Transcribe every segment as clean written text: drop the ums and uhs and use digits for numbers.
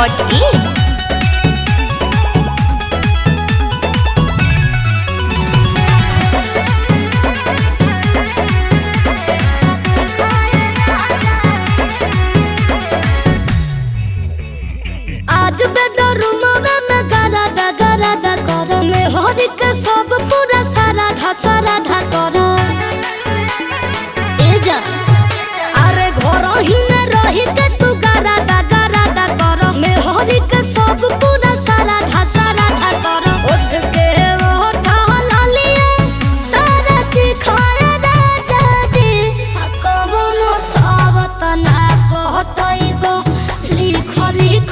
dhoonweb.in। आज बेडरूम में गरादा कर में हरी के सब पूरा सारा धा कर ए जा अरे घर ही में रही के तू गरादा कर में हरी के सब पूरा सारा धा कर उठ के वो ढाला लिए सारा चिखाए राजा दी कवनो सावत ना कहतइबो लिख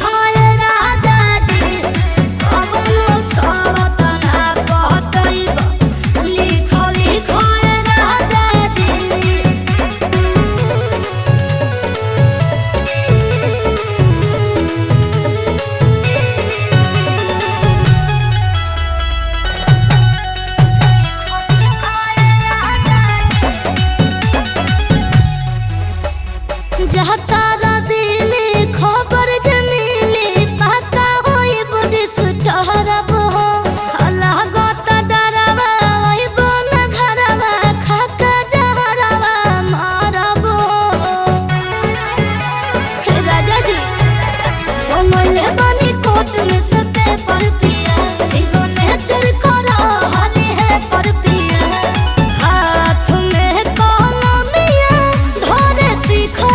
जहतारा दिली खबर जमीली पता होई बुदिस टहरब हो अल्लाह गोता डरवा होई बन घरवा खाका जहरवा मारब हो राजा जी ओ मोले बनी कोट में से पेपर पिया सिगो नेचर करा हाली है पर पिया हाथ में कलमिया धरे सिखा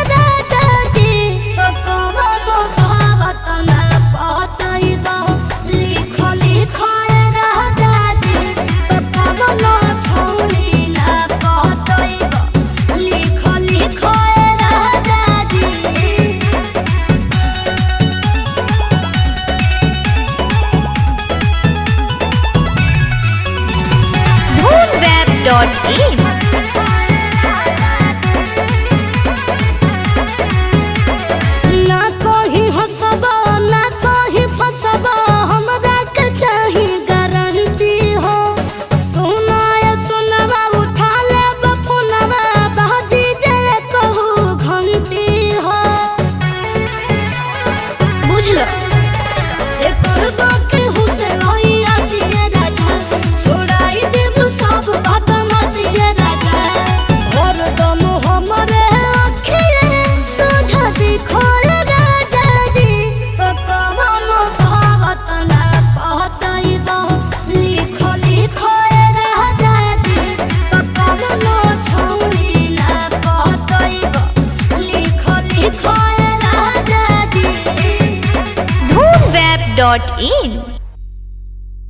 dhoonweb.in। ना कहीं हंसबा ना कहीं फंसबा हमरा के चाही गारंटी हो सुनवा उठा लेब फोनवा बाजी जे कहू घंटी हो बुझलो ए करबा के हुसे होई आसिए राजा छोड़ाई देब सब बदमाशिए राजा हर दम हमरे अखिए सोझा दिखोए राजा जी कवनो सावत ना कहतइबो लिख राजा जी कवनो छौरी ना कहतइबो लिख राजा जी dhoonweb.in।